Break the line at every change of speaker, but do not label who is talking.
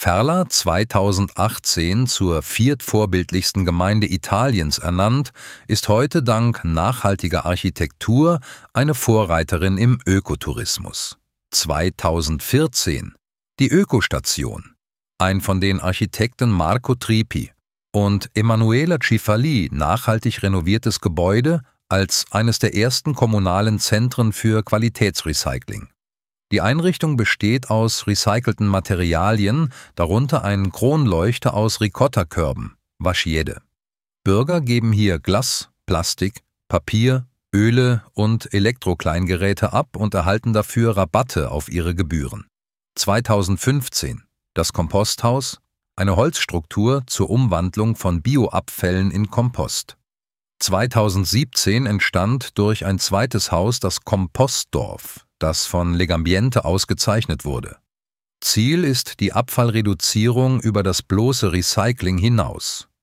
Ferla 2018 zur viertvorbildlichsten Gemeinde Italiens ernannt, ist heute dank nachhaltiger Architektur eine Vorreiterin im Ökotourismus. 2014 die Ökostation, ein von den Architekten Marco Tripi und Emanuela Cifalli nachhaltig renoviertes Gebäude als eines der ersten kommunalen Zentren für Qualitätsrecycling. Die Einrichtung besteht aus recycelten Materialien, darunter ein Kronleuchter aus Ricotta-Körben, Vasciede. Bürger geben hier Glas, Plastik, Papier, Öle und Elektrokleingeräte ab und erhalten dafür Rabatte auf ihre Gebühren. 2015 das Komposthaus, eine Holzstruktur zur Umwandlung von Bioabfällen in Kompost. 2017 entstand durch ein zweites Haus das Kompostdorf, das von Legambiente ausgezeichnet wurde. Ziel ist die Abfallreduzierung über das bloße Recycling hinaus.